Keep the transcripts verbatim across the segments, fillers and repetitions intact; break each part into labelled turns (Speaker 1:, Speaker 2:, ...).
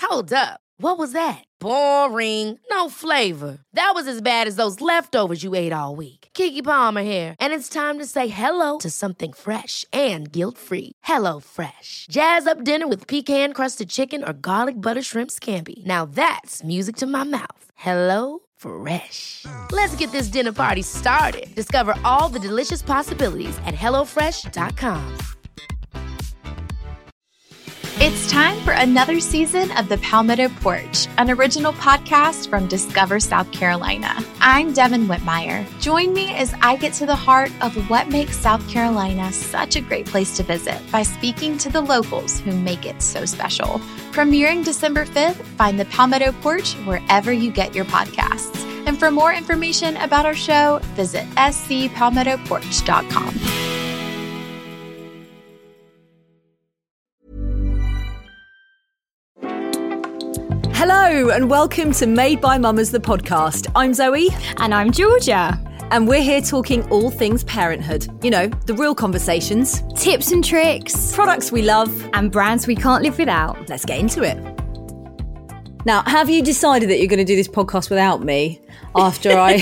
Speaker 1: Hold up. What was that? Boring. No flavor. That was as bad as those leftovers you ate all week. Keke Palmer here, and it's time to say hello to something fresh and guilt-free. Hello Fresh. Jazz up dinner with pecan-crusted chicken or garlic butter shrimp scampi. Now that's music to my mouth. Hello Fresh. Let's get this dinner party started. Discover all the delicious possibilities at hello fresh dot com.
Speaker 2: It's time for another season of The Palmetto Porch, an original podcast from Discover South Carolina. I'm Devin Whitmire. Join me as I get to the heart of what makes South Carolina such a great place to visit by speaking to the locals who make it so special. Premiering December fifth, find The Palmetto Porch wherever you get your podcasts. And for more information about our show, visit s c palmetto porch dot com.
Speaker 3: Hello and welcome to Made by Mamas, the podcast. I'm Zoe.
Speaker 4: And I'm Georgia.
Speaker 3: And we're here talking all things parenthood. You know, the real conversations.
Speaker 4: Tips and tricks.
Speaker 3: Products we love.
Speaker 4: And brands we can't live without.
Speaker 3: Let's get into it. Now, have you decided that you're going to do this podcast without me after I...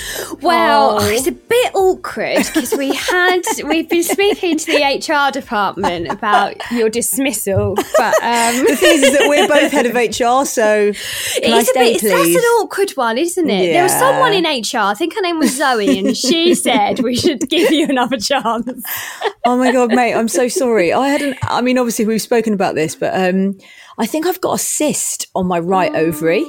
Speaker 4: Well,
Speaker 3: oh.
Speaker 4: It's a bit awkward because we had we've been speaking to the H R department about your dismissal, but um,
Speaker 3: the thing is, is that we're both head of H R, so can I stay,
Speaker 4: bit,
Speaker 3: please?
Speaker 4: That's an awkward one, isn't it?
Speaker 3: Yeah.
Speaker 4: There was someone in H R, I think her name was Zoe, and she said we should give you another chance.
Speaker 3: Oh my God, mate, I'm so sorry. I hadn't. I mean, obviously we've spoken about this, but um, I think I've got a cyst on my right oh. ovary.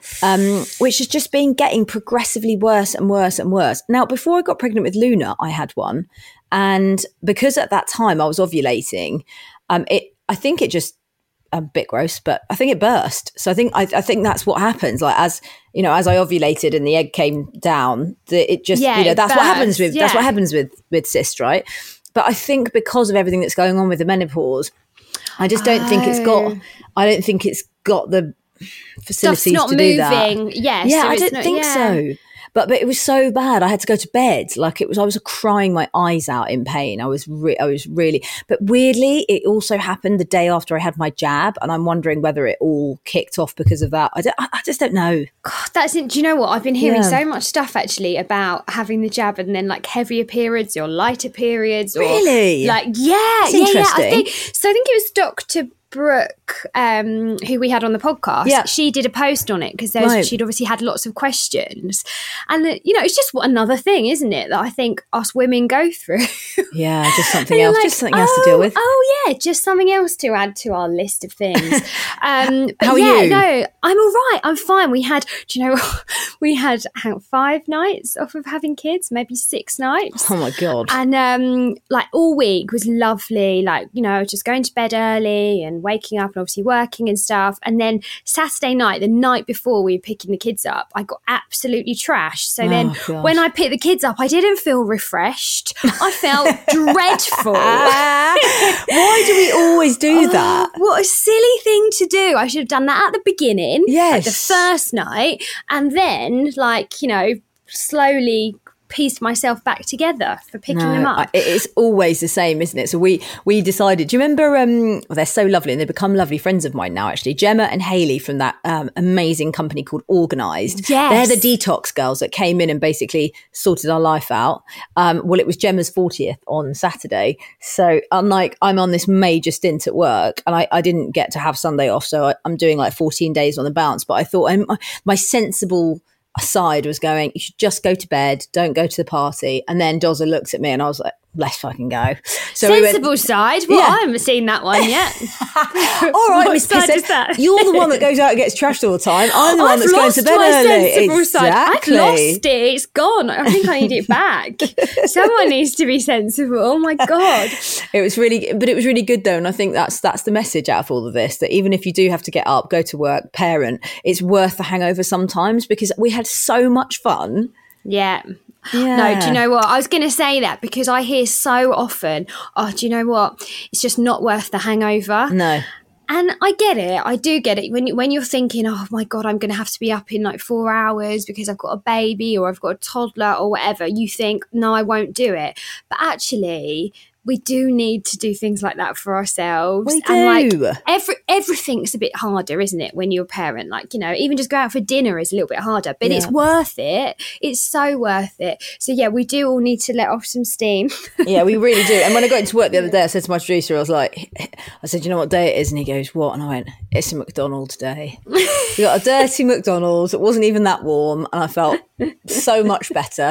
Speaker 3: Um, which has just been getting progressively worse and worse and worse. Now, before I got pregnant with Luna, I had one. And because at that time I was ovulating, um, it I think it just, a bit gross, but I think it burst. So I think I, I think that's what happens. Like as, you know, as I ovulated and the egg came down, the, it just,
Speaker 4: yeah,
Speaker 3: you know, that's
Speaker 4: burst,
Speaker 3: what happens with,
Speaker 4: yeah.
Speaker 3: that's what happens with, with cysts, right? But I think because of everything that's going on with the menopause, I just don't oh. think it's got, I don't think it's got the facilities
Speaker 4: not
Speaker 3: to do
Speaker 4: moving.
Speaker 3: that.
Speaker 4: Yeah,
Speaker 3: yeah,
Speaker 4: so
Speaker 3: I
Speaker 4: it's
Speaker 3: don't
Speaker 4: not,
Speaker 3: think
Speaker 4: yeah.
Speaker 3: so. But but it was so bad. I had to go to bed. Like it was, I was crying my eyes out in pain. I was, re- I was really. But weirdly, it also happened the day after I had my jab, and I'm wondering whether it all kicked off because of that. I, don't, I, I just don't know.
Speaker 4: God, that's it. Do you know what? I've been hearing
Speaker 3: Yeah.
Speaker 4: so much stuff actually about having the jab and then like heavier periods or lighter periods. Or,
Speaker 3: Really?
Speaker 4: Like yeah,
Speaker 3: That's
Speaker 4: yeah, yeah. I
Speaker 3: interesting.
Speaker 4: think so. I think it was Doctor Brooke, um, who we had on the podcast.
Speaker 3: Yeah.
Speaker 4: She did a post on it because
Speaker 3: Right.
Speaker 4: she'd obviously had lots of questions, and uh, you know, it's just another thing, isn't it, that I think us women go through.
Speaker 3: Yeah, just something
Speaker 4: And you're
Speaker 3: else.
Speaker 4: like,
Speaker 3: just something else
Speaker 4: oh,
Speaker 3: to deal with.
Speaker 4: Oh yeah, just something else to add to our list of things. Um, but
Speaker 3: How are
Speaker 4: yeah,
Speaker 3: you?
Speaker 4: no, I'm all right. I'm fine. We had, do you know, we had how, five nights off of having kids, maybe six nights.
Speaker 3: Oh my God.
Speaker 4: And um, like all week was lovely. Like, you know, just going to bed early and waking up and obviously working and stuff. And then Saturday night, the night before we were picking the kids up, I got absolutely trashed. So
Speaker 3: Oh,
Speaker 4: then
Speaker 3: gosh.
Speaker 4: when I picked the kids up, I didn't feel refreshed. I felt dreadful.
Speaker 3: Why do we always do that?
Speaker 4: Oh, what a silly thing to do. I should have done that at the beginning.
Speaker 3: Yes.
Speaker 4: Like the first night. And then, like, you know, slowly pieced myself back together for picking
Speaker 3: No,
Speaker 4: them up.
Speaker 3: I- it's always the same, isn't it? So we we decided. Do you remember? Um, well, they're so lovely, and they've become lovely friends of mine now. Actually, Gemma and Hayley from that um, amazing company called Organised.
Speaker 4: Yes.
Speaker 3: They're the detox girls that came in and basically sorted our life out. Um, well, it was Gemma's fortieth on Saturday, so unlike I'm on this major stint at work, and I, I didn't get to have Sunday off, so I, I'm doing like fourteen days on the bounce. But I thought I'm, my sensible side was going, you should just go to bed, don't go to the party. And then Dozza looked at me and I was like, let's fucking go. So
Speaker 4: Sensible
Speaker 3: we went,
Speaker 4: side? Well,
Speaker 3: Yeah.
Speaker 4: I haven't seen that one yet.
Speaker 3: all right,
Speaker 4: What
Speaker 3: Miss
Speaker 4: side
Speaker 3: Pissett,
Speaker 4: is that?
Speaker 3: you're the one that goes out and gets trashed all the time. I'm the one
Speaker 4: I've
Speaker 3: that's going to
Speaker 4: lost
Speaker 3: bed
Speaker 4: my
Speaker 3: early.
Speaker 4: sensible side. I've
Speaker 3: Exactly.
Speaker 4: lost it. It's gone. I think I need it back. Someone needs to be sensible. Oh my God.
Speaker 3: It was really, but it was really good though. And I think that's, that's the message out of all of this, that even if you do have to get up, go to work, parent, it's worth the hangover sometimes because we had so much fun.
Speaker 4: Yeah.
Speaker 3: Yeah.
Speaker 4: No, do you know what? I was going to say that because I hear so often, oh, do you know what? It's just not worth the hangover.
Speaker 3: No.
Speaker 4: And I get it. I do get it. When, you, when you're thinking, oh, my God, I'm going to have to be up in like four hours because I've got a baby or I've got a toddler or whatever, you think, no, I won't do it. But actually, we do need to do things like that for ourselves.
Speaker 3: We
Speaker 4: and
Speaker 3: do.
Speaker 4: like every everything's a bit harder, isn't it, when you're a parent? Like, you know, even just go out for dinner is a little bit harder, but
Speaker 3: Yeah.
Speaker 4: it's worth it. It's so worth it. So yeah, we do all need to let off some steam.
Speaker 3: Yeah, we really do. And when I got into work the other day, I said to my producer, I was like, I said, you know what day it is? And he goes, what? And I went, it's a McDonald's day. We got a dirty McDonald's. It wasn't even that warm. And I felt so much better.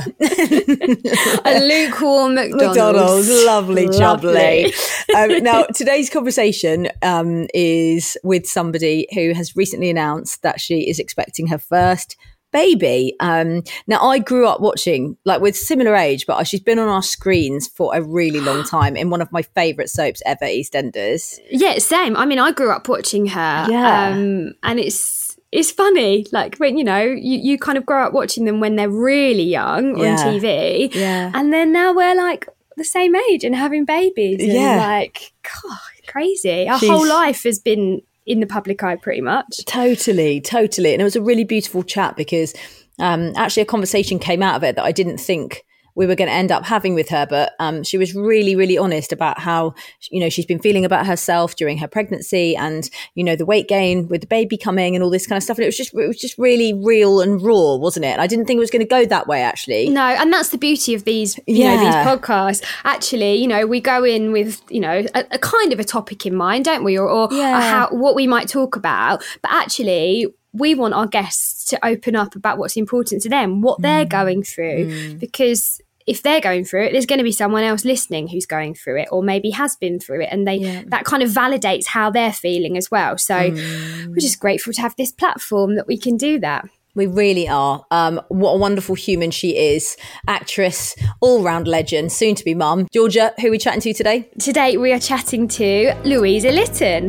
Speaker 4: A lukewarm McDonald's.
Speaker 3: McDonald's, lovely,
Speaker 4: Lovely.
Speaker 3: jubbly. um, now, today's conversation um, is with somebody who has recently announced that she is expecting her first baby. Um, now, I grew up watching, like with similar age, but she's been on our screens for a really long time in one of my favourite soaps ever, EastEnders.
Speaker 4: Yeah, same. I mean, I grew up watching her.
Speaker 3: Yeah.
Speaker 4: Um, and it's it's funny, like when, you know, you, you kind of grow up watching them when they're really young
Speaker 3: Yeah.
Speaker 4: on T V.
Speaker 3: Yeah.
Speaker 4: And then now we're like the same age and having babies. And
Speaker 3: Yeah.
Speaker 4: like, God, crazy. Our
Speaker 3: She's-
Speaker 4: whole life has been in the public eye pretty much.
Speaker 3: Totally, totally. And it was a really beautiful chat because um, actually a conversation came out of it that I didn't think we were going to end up having with her. But um, she was really, really honest about how, you know, she's been feeling about herself during her pregnancy and, you know, the weight gain with the baby coming and all this kind of stuff. And it was just, it was just really real and raw, wasn't it? And I didn't think it was going to go that way, actually.
Speaker 4: No, and that's the beauty of these, you
Speaker 3: Yeah.
Speaker 4: know, these podcasts. Actually, you know, we go in with, you know, a, a kind of a topic in mind, don't we? Or, or
Speaker 3: Yeah.
Speaker 4: how what we might talk about. But actually, we want our guests to open up about what's important to them, what they're going through, because if they're going through it, there's going to be someone else listening who's going through it or maybe has been through it, and they
Speaker 3: Yeah.
Speaker 4: that kind of validates how they're feeling as well. So we're just grateful to have this platform that we can do that.
Speaker 3: We really are. Um, what a wonderful human she is. Actress, all-round legend, soon to be mum. Georgia, who are we chatting to today?
Speaker 4: Today we are chatting to Louisa Lytton.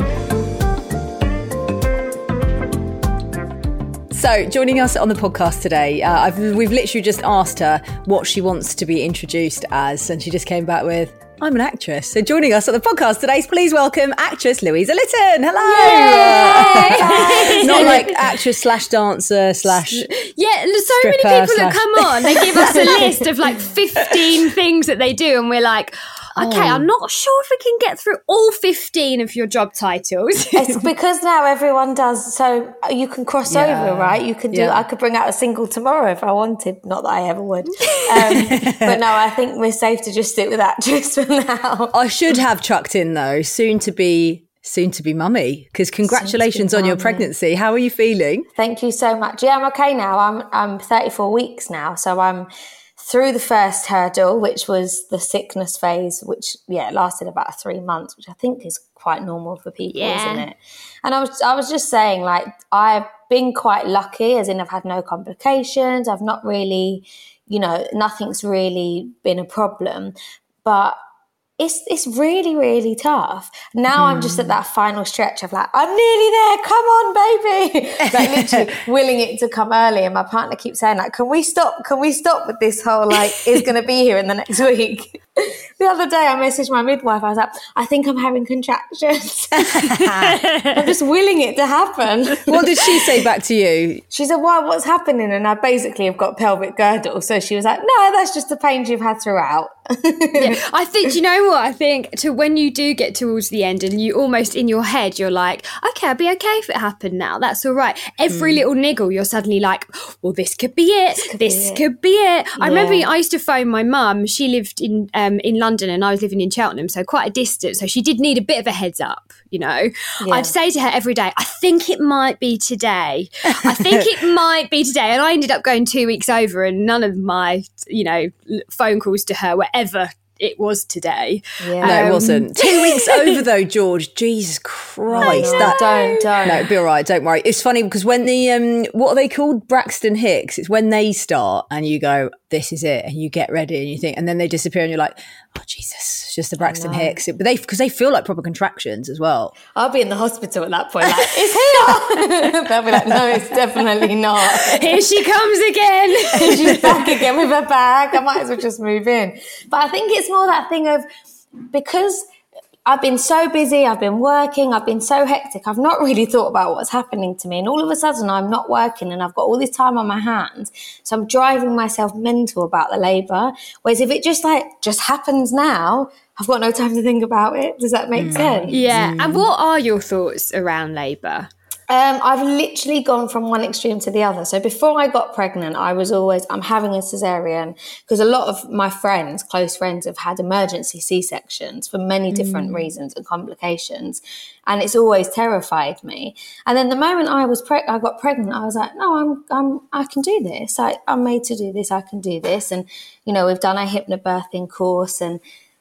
Speaker 3: So, joining us on the podcast today, uh, I've, we've literally just asked her what she wants to be introduced as, and she just came back with, I'm an actress. So, joining us on the podcast today, please welcome actress Louisa Lytton. Hello. Not like actress slash dancer slash.
Speaker 4: Yeah, so many
Speaker 3: Stripper
Speaker 4: people that
Speaker 3: slash-
Speaker 4: come on, they give us a list of like fifteen things that they do, and we're like, okay, I'm not sure if we can get through all fifteen of your job titles.
Speaker 5: It's because now everyone does, so you can cross
Speaker 3: Yeah.
Speaker 5: over, right? You can do.
Speaker 3: Yeah.
Speaker 5: I could bring out a single tomorrow if I wanted. Not that I ever would, um, but no, I think we're safe to just stick with actress for now.
Speaker 3: I should have chucked in though, soon to be. Soon to be mummy, because congratulations on your
Speaker 5: mummy.
Speaker 3: pregnancy. How are you feeling?
Speaker 5: Thank you so much. Yeah, I'm okay now. I'm I'm thirty-four weeks now, so I'm through the first hurdle, which was the sickness phase, which yeah lasted about three months, which I think is quite normal for people,
Speaker 4: Yeah.
Speaker 5: isn't it? And I was I was just saying, like, I've been quite lucky, as in I've had no complications. I've not really, you know, nothing's really been a problem, but It's it's really, really tough. Now I'm just at that final stretch of like, I'm nearly there, come on, baby. Like literally willing it to come early. And my partner keeps saying like, can we stop? Can we stop with this whole like, is going to be here in the next week? The other day I messaged my midwife. I was like, I think I'm having contractions. I'm just willing it to happen.
Speaker 3: What did she say back to you?
Speaker 5: She said, why, what's happening? And I basically have got pelvic girdle. So she was like, no, that's just the pains you've had throughout.
Speaker 4: I think, do you know what? I think to when you do get towards the end and you almost in your head, you're like, okay, I'll be okay if it happened now. That's all right. Every little niggle, you're suddenly like, well, this could be it. This could be it. I remember I used to phone my mum. She lived in um, in London and I was living in Cheltenham, so quite a distance. So she did need a bit of a heads up, you know. I'd say to her every day, I think it might be today. I think it might be today. And I ended up going two weeks over and none of my, you know, phone calls to her were ever it was today.
Speaker 5: Yeah.
Speaker 3: No, it
Speaker 4: Um,
Speaker 3: wasn't. Two weeks over though, George. Jesus Christ.
Speaker 5: No,
Speaker 3: That,
Speaker 5: don't, don't.
Speaker 3: no, it'll be all right. Don't worry. It's funny because when the, um, what are they called? Braxton Hicks. It's when they start and you go, this is it. And you get ready and you think, and then they disappear and you're like, oh, Jesus, it's just the Braxton Hicks. But they, because they feel like proper contractions as well.
Speaker 5: I'll be in the hospital at that point, like, it's here. They'll be like, no, it's definitely not.
Speaker 4: Here she comes again.
Speaker 5: She's back again with her bag. I might as well just move in. But I think it's more that thing of, because I've been so busy, I've been working, I've been so hectic, I've not really thought about what's happening to me. And all of a sudden I'm not working and I've got all this time on my hands. So I'm driving myself mental about the labour. Whereas if it just like, just happens now, I've got no time to think about it. Does that make mm. sense?
Speaker 4: Yeah. Mm. And what are your thoughts around labour?
Speaker 5: Um, I've literally gone from one extreme to the other. So before I got pregnant, I was always, I'm having a cesarean, because a lot of my friends, close friends, have had emergency C-sections for many different mm. reasons and complications. And it's always terrified me. And then the moment I was pre- I got pregnant, I was like, no, I'm, I'm, I can do this. I, I'm made to do this. I can do this. And, you know, we've done a hypnobirthing course, and,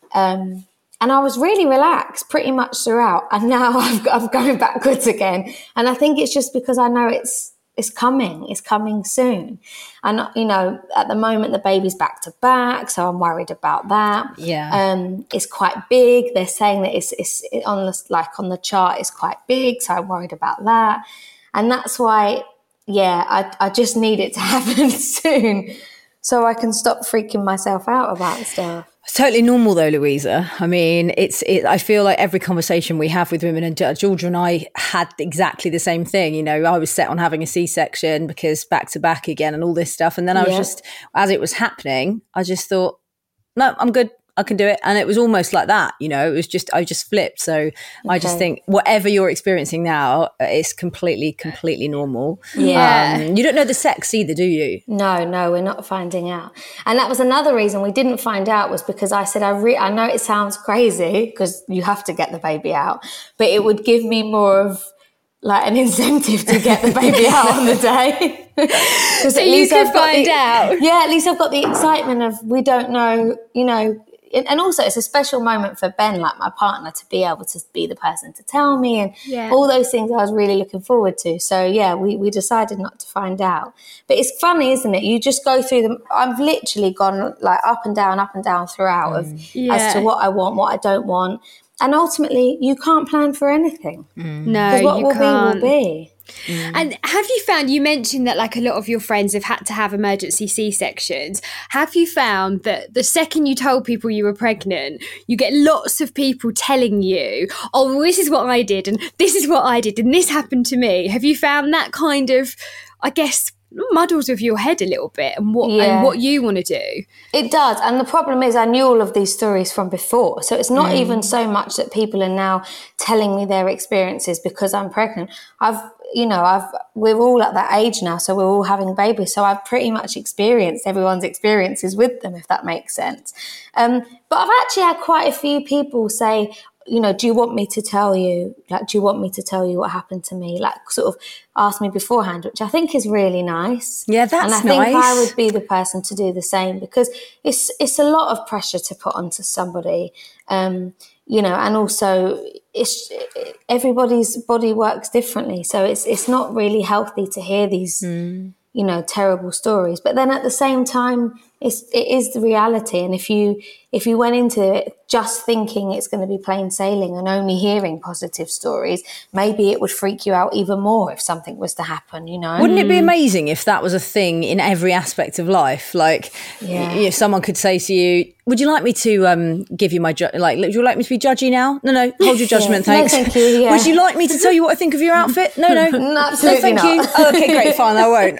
Speaker 5: um, And I was really relaxed pretty much throughout. And now I've, I'm going backwards again. And I think it's just because I know it's it's coming. It's coming soon. And, you know, at the moment, the baby's back to back. So I'm worried about that.
Speaker 3: Yeah.
Speaker 5: Um, it's quite big. They're saying that it's, it's on the, like on the chart, it's quite big. So I'm worried about that. And that's why, yeah, I, I just need it to happen soon so I can stop freaking myself out about stuff.
Speaker 3: It's totally normal though, Louisa. I mean, it's. It, I feel like every conversation we have with women, and Georgia and I had exactly the same thing. You know, I was set on having a C-section because back to back again and all this stuff. And then I was yeah. just, as it was happening, I just thought, no, I'm good. I can do it. And it was almost like that, you know, it was just, I just flipped. So okay. I just think whatever you're experiencing now is completely, completely normal.
Speaker 5: Yeah.
Speaker 3: Um, you don't know the sex either, do you?
Speaker 5: No, no, we're not finding out. And that was another reason we didn't find out, was because I said, I re- I know it sounds crazy because you have to get the baby out, but it would give me more of like an incentive to get the baby out on the day.
Speaker 4: So you could find
Speaker 5: the,
Speaker 4: out.
Speaker 5: Yeah, at least I've got the excitement of, we don't know, you know, and also it's a special moment for Ben, like my partner, to be able to be the person to tell me, and yeah. all those things I was really looking forward to. So yeah, we, we decided not to find out. But it's funny, isn't it? You just go through them. I've literally gone like up and down, up and down throughout mm. of
Speaker 4: yeah.
Speaker 5: as to what I want, what I don't want. And ultimately, you can't plan for anything.
Speaker 4: Mm. No, because
Speaker 5: what
Speaker 4: you
Speaker 5: will
Speaker 4: can't.
Speaker 5: be will be.
Speaker 4: Mm. And have you found, you mentioned that like a lot of your friends have had to have emergency C-sections. Have you found that the second you told people you were pregnant, you get lots of people telling you, oh, well, this is what I did and this is what I did and this happened to me? Have you found that kind of, I guess, muddles with your head a little bit and what yeah. and what you want to do?
Speaker 5: It does. And the problem is I knew all of these stories from before. So it's not mm. even so much that people are now telling me their experiences because I'm pregnant. I've you know, I've we're all at that age now, so we're all having babies. So I've pretty much experienced everyone's experiences with them, if that makes sense. Um, but I've actually had quite a few people say, you know, do you want me to tell you, like, do you want me to tell you what happened to me? Like, sort of ask me beforehand, which I think is really nice.
Speaker 3: Yeah, that's nice.
Speaker 5: And I
Speaker 3: nice.
Speaker 5: think I would be the person to do the same, because it's it's a lot of pressure to put onto somebody, um, you know, and also it's everybody's body works differently. So it's it's not really healthy to hear these, mm. you know, terrible stories. But then at the same time, it's it is the reality. And if you if you went into it just thinking it's going to be plain sailing and only hearing positive stories, maybe it would freak you out even more if something was to happen, you know?
Speaker 3: Wouldn't it be amazing if that was a thing in every aspect of life? Like, yeah. if someone could say to you, would you like me to um, give you my, ju- like, would you like me to be judgy now? No, no, hold your judgment,
Speaker 5: yeah.
Speaker 3: thanks.
Speaker 5: No, thank you, yeah.
Speaker 3: Would you like me to tell you what I think of your outfit? No, no.
Speaker 5: no absolutely
Speaker 3: no, thank
Speaker 5: not.
Speaker 3: you. Oh, okay, great, fine, I won't.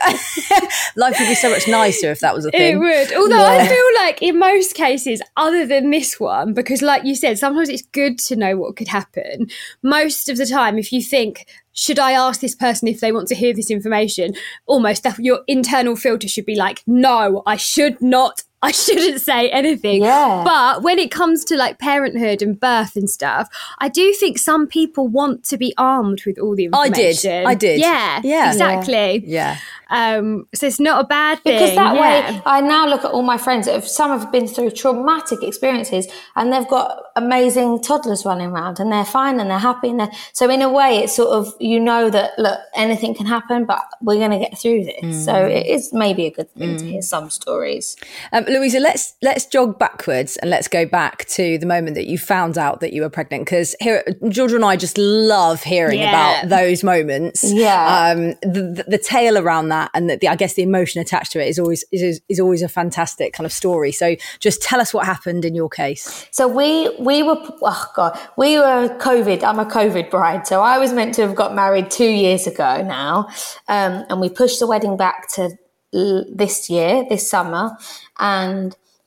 Speaker 3: Life would be so much nicer if that was a thing.
Speaker 4: It would. Although yeah. I feel like in most cases, other than this one, because like you said, sometimes it's good to know what could happen. Most of the time, if you think, should I ask this person if they want to hear this information? Almost that your internal filter should be like, no, I should not. I shouldn't say anything.
Speaker 5: Yeah.
Speaker 4: But when it comes to like parenthood and birth and stuff, I do think some people want to be armed with all the information.
Speaker 3: I did. I did.
Speaker 4: Yeah.
Speaker 3: Yeah.
Speaker 4: Exactly.
Speaker 3: Yeah.
Speaker 4: Um, so it's not a bad thing.
Speaker 5: Because that
Speaker 4: yeah.
Speaker 5: way, I now look at all my friends that have, some have been through traumatic experiences and they've got amazing toddlers running around and they're fine and they're happy. And they're, so in a way, it's sort of, you know that, look, anything can happen, but we're going to get through this. Mm. So it is maybe a good thing mm. to hear some stories.
Speaker 3: Um, Louisa, let's let's jog backwards and let's go back to the moment that you found out that you were pregnant, because here, Georgia and I just love hearing yeah. about those moments.
Speaker 5: Yeah.
Speaker 3: Um, the, the, the tale around that and the, the, I guess the emotion attached to it is always is, is always a fantastic kind of story. So just tell us what happened in your case.
Speaker 5: So we we were, oh God, we were COVID. I'm a COVID bride. So I was meant to have got married two years ago now. Um, and we pushed the wedding back to this year, this summer. And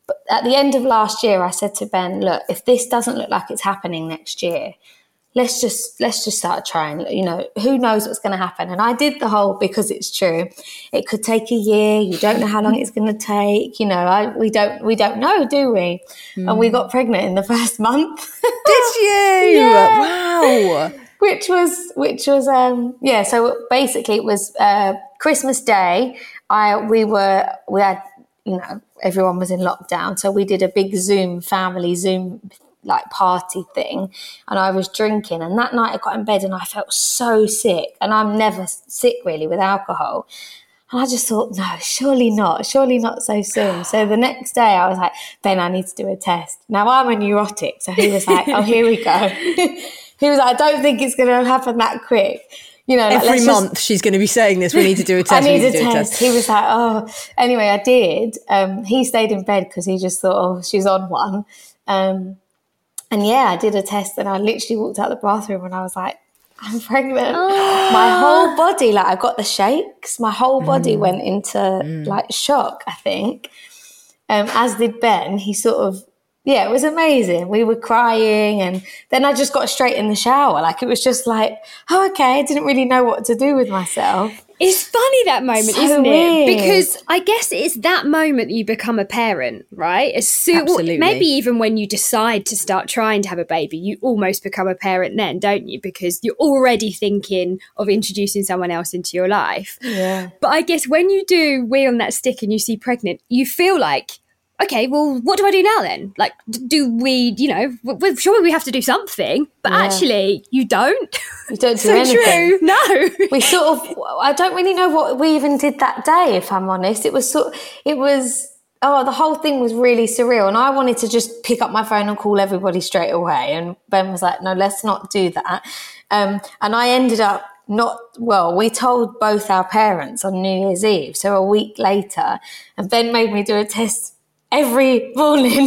Speaker 5: But at the end of last year, I said to Ben, look, if this doesn't look like it's happening next year, let's just let's just start trying. You know, who knows what's going to happen? And I did the whole, because it's true, it could take a year. You don't know how long it's going to take. You know, I, we don't we don't know, do we? Mm. And we got pregnant in the first month.
Speaker 3: Did you?
Speaker 5: Yeah.
Speaker 3: Wow.
Speaker 5: Which was which was um yeah. So basically, it was uh, Christmas Day. I we were we had you know everyone was in lockdown, so we did a big Zoom family Zoom. like party thing, and I was drinking, and that night I got in bed and I felt so sick, and I'm never sick really with alcohol, and I just thought, no, surely not surely not so soon. So the next day I was like, Ben, I need to do a test. Now I'm a neurotic, so he was like, oh, here we go. He was like, I don't think it's going to happen that quick. You know, like,
Speaker 3: every month just, she's going to be saying this, we need to do a test.
Speaker 5: I need,
Speaker 3: need
Speaker 5: a,
Speaker 3: to do
Speaker 5: test.
Speaker 3: a test.
Speaker 5: He was like, oh, anyway, I did. Um, he stayed in bed because he just thought, oh, she's on one. Um, And yeah, I did a test, and I literally walked out the bathroom and I was like, I'm pregnant. Oh. My whole body, like I got the shakes. My whole body mm. went into mm. like shock, I think. Um, as did Ben. He sort of, yeah, it was amazing. We were crying, and then I just got straight in the shower. Like it was just like, oh, okay, I didn't really know what to do with myself.
Speaker 4: It's funny, that moment,
Speaker 5: so
Speaker 4: isn't
Speaker 5: weird.
Speaker 4: it? Because I guess it's that moment that you become a parent, right? As soon,
Speaker 3: Absolutely.
Speaker 4: Maybe even when you decide to start trying to have a baby, you almost become a parent then, don't you? Because you're already thinking of introducing someone else into your life.
Speaker 5: Yeah.
Speaker 4: But I guess when you do wheel on that stick and you see pregnant, you feel like, okay, well, what do I do now then? Like, do we, you know, we're sure we have to do something, but yeah. actually you don't.
Speaker 5: You don't do
Speaker 4: so
Speaker 5: anything.
Speaker 4: True. No.
Speaker 5: We sort of, I don't really know what we even did that day, if I'm honest. It was sort it was, oh, the whole thing was really surreal. And I wanted to just pick up my phone and call everybody straight away. And Ben was like, no, let's not do that. Um, and I ended up not, well, we told both our parents on New Year's Eve. So a week later, and Ben made me do a test every morning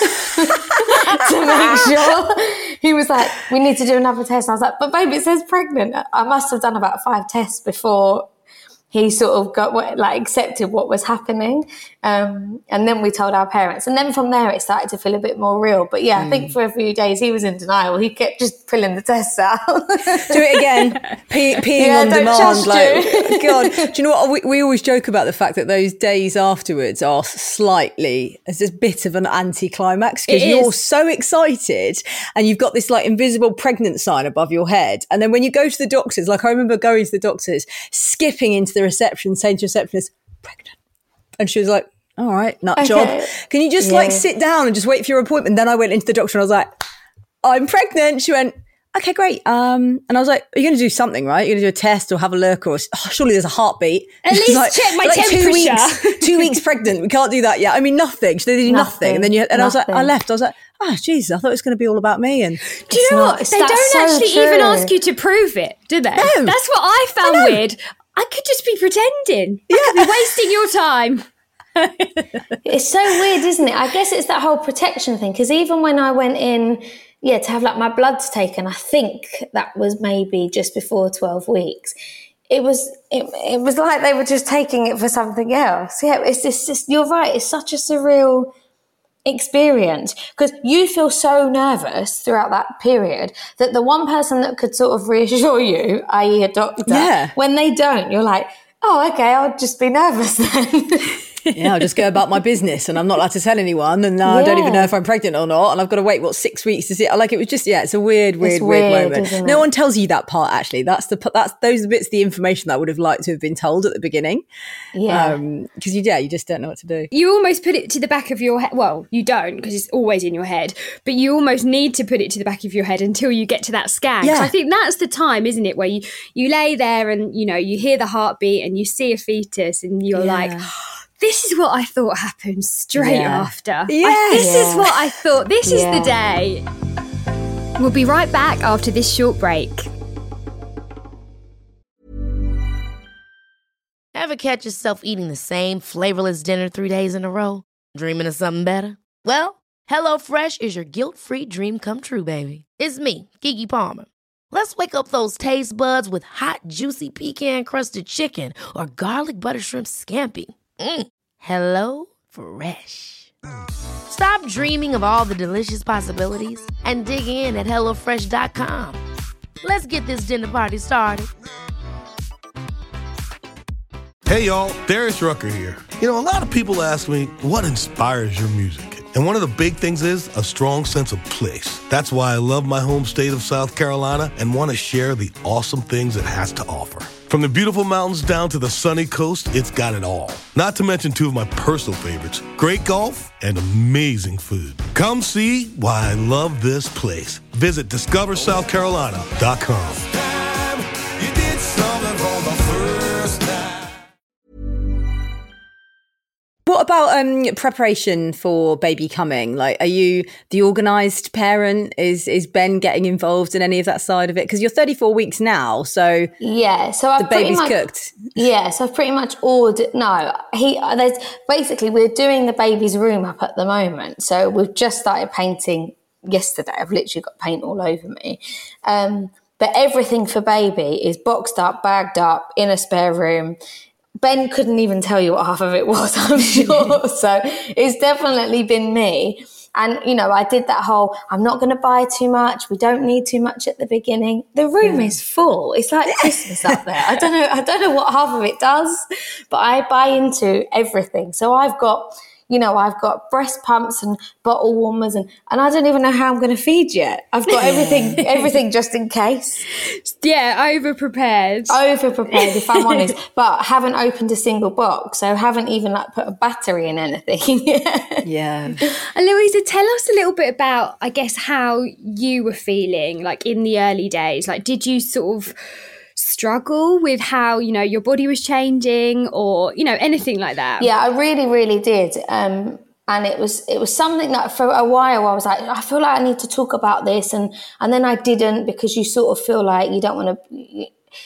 Speaker 5: to make sure. He was like, we need to do another test. And I was like, but babe, it says pregnant. I must have done about five tests before he sort of got what, like accepted what was happening. Um, and then we told our parents. And then from there, it started to feel a bit more real. But yeah, mm. I think for a few days he was in denial. He kept just pulling the tests out. Do
Speaker 3: it again. Pe- peeing
Speaker 5: yeah,
Speaker 3: on
Speaker 5: don't
Speaker 3: demand. Like,
Speaker 5: you.
Speaker 3: God. Do you know what? We, we always joke about the fact that those days afterwards are slightly, as a bit of an anticlimax, because you're so excited and you've got this like invisible pregnant sign above your head. And then when you go to the doctors, like I remember going to the doctors, skipping into the reception, saying to receptionist, pregnant. And she was like, all right, nut okay. job. Can you just yeah. like sit down and just wait for your appointment? Then I went into the doctor and I was like, I'm pregnant. She went, okay, great. Um, and I was like, are you going to do something, right? You're going to do a test or have a look, or oh, surely there's a heartbeat.
Speaker 4: At least
Speaker 3: like,
Speaker 4: check my
Speaker 3: like
Speaker 4: temperature.
Speaker 3: Two weeks, two weeks pregnant. We can't do that yet. I mean, nothing. So they did nothing. nothing. And then you, and nothing. I was like, I left. I was like, oh, Jesus, I thought it was going to be all about me. And
Speaker 4: do you know
Speaker 3: not.
Speaker 4: what? They don't
Speaker 5: so
Speaker 4: actually
Speaker 5: true.
Speaker 4: even ask you to prove it, do they?
Speaker 3: No.
Speaker 4: That's what I found I weird. I could just be pretending. Yeah. I could be wasting your time.
Speaker 5: It's so weird, isn't it? I guess it's that whole protection thing, because even when I went in, yeah, to have like my bloods taken, I think that was maybe just before twelve weeks. It was, it, it was like they were just taking it for something else. Yeah, it's just, just you're right. It's such a surreal experience, because you feel so nervous throughout that period that the one person that could sort of reassure you, that is a doctor,
Speaker 3: yeah.
Speaker 5: when they don't, you're like, oh, okay, I'll just be nervous then.
Speaker 3: Yeah, I'll just go about my business and I'm not allowed to tell anyone, and uh,
Speaker 5: yeah.
Speaker 3: I don't even know if I'm pregnant or not, and I've got to wait, what, six weeks to see it. Like, it was just, yeah, it's a weird, weird,
Speaker 5: it's
Speaker 3: weird,
Speaker 5: weird
Speaker 3: moment. No one tells you that part, actually. That's the that's those are the bits of the information that I would have liked to have been told at the beginning.
Speaker 5: Yeah.
Speaker 3: Um, because you, yeah, you just don't know what to do.
Speaker 4: You almost put it to the back of your head. Well, you don't, because it's always in your head, but you almost need to put it to the back of your head until you get to that scan.
Speaker 3: Yeah.
Speaker 4: I think that's the time, isn't it, where you, you lay there and, you know, you hear the heartbeat and you see a fetus and you're
Speaker 3: yeah.
Speaker 4: like, this is what I thought happened straight
Speaker 3: yeah.
Speaker 4: after.
Speaker 3: Yes.
Speaker 4: I, this
Speaker 5: yeah.
Speaker 4: is what I thought. This
Speaker 5: yeah.
Speaker 4: is the day. We'll be right back after this short break.
Speaker 1: Ever catch yourself eating the same flavorless dinner three days in a row? Dreaming of something better? Well, HelloFresh is your guilt-free dream come true, baby. It's me, Keke Palmer. Let's wake up those taste buds with hot, juicy pecan-crusted chicken or garlic butter shrimp scampi. Mm. Hello Fresh. Stop dreaming of all the delicious possibilities and dig in at hello fresh dot com. Let's get this dinner party started.
Speaker 6: Hey, y'all, Darius Rucker here. You know, a lot of people ask me, what inspires your music? And one of the big things is a strong sense of place. That's why I love my home state of South Carolina and want to share the awesome things it has to offer. From the beautiful mountains down to the sunny coast, it's got it all. Not to mention two of my personal favorites, great golf and amazing food. Come see why I love this place. Visit discover south carolina dot com.
Speaker 3: What about um, preparation for baby coming? Like, are you the organised parent? Is is Ben getting involved in any of that side of it? Because you're thirty-four weeks now, so
Speaker 5: yeah, so I've
Speaker 3: the baby's
Speaker 5: much,
Speaker 3: cooked.
Speaker 5: Yeah, so I've pretty much ordered. No, he. There's basically we're doing the baby's room up at the moment. So we've just started painting yesterday. I've literally got paint all over me. Um, but everything for baby is boxed up, bagged up in a spare room. Ben couldn't even tell you what half of it was, I'm sure. So it's definitely been me. And, you know, I did that whole, I'm not going to buy too much. We don't need too much at the beginning. The room yeah. is full. It's like Christmas up there. I don't know. I don't know what half of it does, but I buy into everything. So I've got, you know, I've got breast pumps and bottle warmers and, and I don't even know how I'm going to feed yet. I've got everything, everything just in case.
Speaker 4: Yeah, over prepared.
Speaker 5: Over prepared, if I'm honest. But haven't opened a single box, so haven't even like put a battery in anything.
Speaker 3: Yeah.
Speaker 4: And Louisa, tell us a little bit about, I guess, how you were feeling like in the early days. Like, did you sort of struggle with how, you know, your body was changing or, you know, anything like that?
Speaker 5: Yeah, I really, really did. Um, and it was it was something that for a while I was like, I feel like I need to talk about this. And, and then I didn't, because you sort of feel like you don't want to...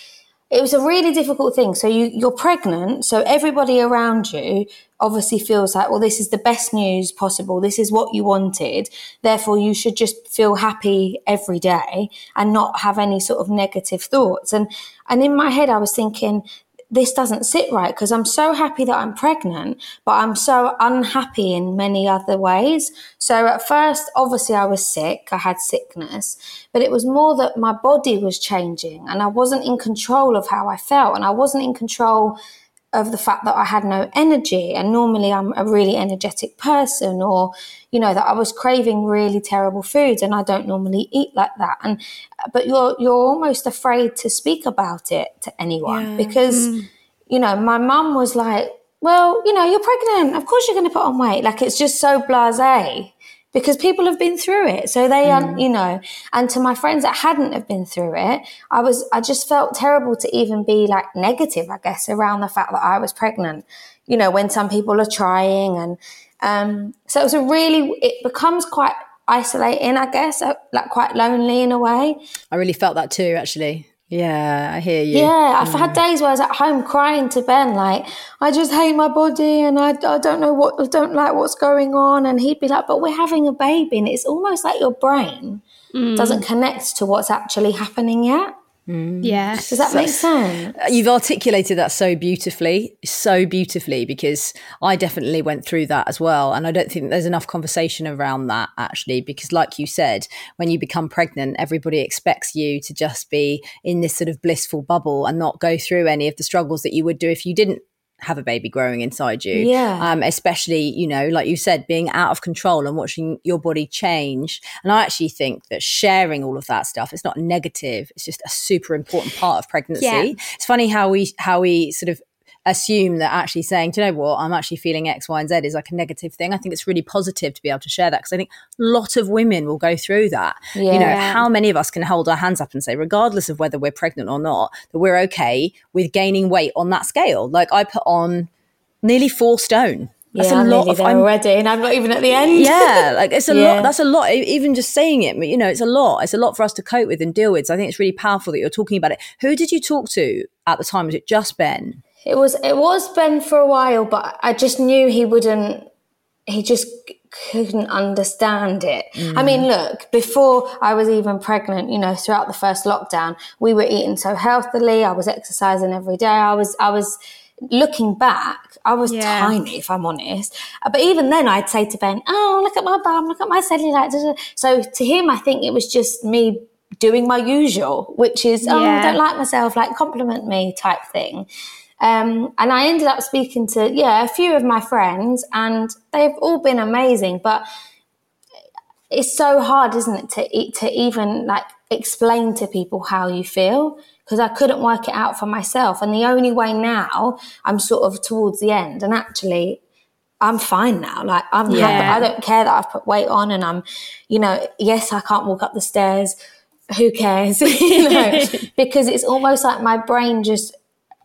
Speaker 5: It was a really difficult thing. So you, you're pregnant, so everybody around you obviously feels like, well, this is the best news possible. This is what you wanted. Therefore, you should just feel happy every day and not have any sort of negative thoughts. And and in my head, I was thinking, this doesn't sit right, because I'm so happy that I'm pregnant, but I'm so unhappy in many other ways. So at first, obviously I was sick, I had sickness, but it was more that my body was changing and I wasn't in control of how I felt, and I wasn't in control of the fact that I had no energy. And normally I'm a really energetic person, or, you know, that I was craving really terrible foods and I don't normally eat like that. And, but you're, you're almost afraid to speak about it to anyone yeah. because, mm. you know, my mum was like, well, you know, you're pregnant. Of course you're going to put on weight. Like, it's just so blasé, because people have been through it. So they, mm. um, you know, and to my friends that hadn't have been through it, I was, I just felt terrible to even be like negative, I guess, around the fact that I was pregnant, you know, when some people are trying. And um, so it was a really, it becomes quite isolating, I guess, like quite lonely in a way.
Speaker 3: I really felt that too, actually. Yeah, I hear you.
Speaker 5: Yeah, I've mm. had days where I was at home crying to Ben, like, I just hate my body and I, I don't know what, I don't like what's going on. And he'd be like, but we're having a baby. And it's almost like your brain mm. doesn't connect to what's actually happening yet.
Speaker 3: Mm.
Speaker 4: Yeah.
Speaker 5: Does that so, make sense?
Speaker 3: You've articulated that so beautifully, so beautifully, because I definitely went through that as well. And I don't think there's enough conversation around that, actually, because like you said, when you become pregnant, everybody expects you to just be in this sort of blissful bubble and not go through any of the struggles that you would do if you didn't have a baby growing inside you.
Speaker 5: Yeah.
Speaker 3: Um, especially, you know, like you said, being out of control and watching your body change. And I actually think that sharing all of that stuff, it's not negative, it's just a super important part of pregnancy.
Speaker 4: Yeah.
Speaker 3: It's funny how we how we sort of assume that actually saying, do you know what, I'm actually feeling X, Y, and Z is like a negative thing. I think it's really positive to be able to share that, because I think a lot of women will go through that.
Speaker 5: Yeah.
Speaker 3: You know, how many of us can hold our hands up and say, regardless of whether we're pregnant or not, that we're okay with gaining weight on that scale? Like, I put on nearly four stone. That's
Speaker 5: yeah,
Speaker 3: a
Speaker 5: I'm
Speaker 3: lot of
Speaker 5: there
Speaker 3: I'm
Speaker 5: already, and I'm not even at the end.
Speaker 3: Yeah, like it's a
Speaker 5: yeah.
Speaker 3: lot. That's a lot. Even just saying it, you know, it's a lot. It's a lot for us to cope with and deal with. So I think it's really powerful that you're talking about it. Who did you talk to at the time? Was it just Ben?
Speaker 5: It was it was Ben for a while, but I just knew he wouldn't, he just couldn't understand it. Mm. I mean, look, before I was even pregnant, you know, throughout the first lockdown, we were eating so healthily. I was exercising every day. I was, I was, looking back, I was
Speaker 4: Yeah.
Speaker 5: tiny, if I'm honest. But even then, I'd say to Ben, "Oh, look at my bum, look at my cellulite." So to him, I think it was just me doing my usual, which is, "Oh,
Speaker 4: Yeah.
Speaker 5: I don't like myself, like compliment me" type thing. Um, and I ended up speaking to, yeah, a few of my friends, and they've all been amazing. But it's so hard, isn't it, to to even like explain to people how you feel, because I couldn't work it out for myself. And the only way now, I'm sort of towards the end, and actually I'm fine now. Like I'm
Speaker 4: Yeah.
Speaker 5: happy. I don't care that I've put weight on, and I'm, you know, yes, I can't walk up the stairs. Who cares? You know, because it's almost like my brain just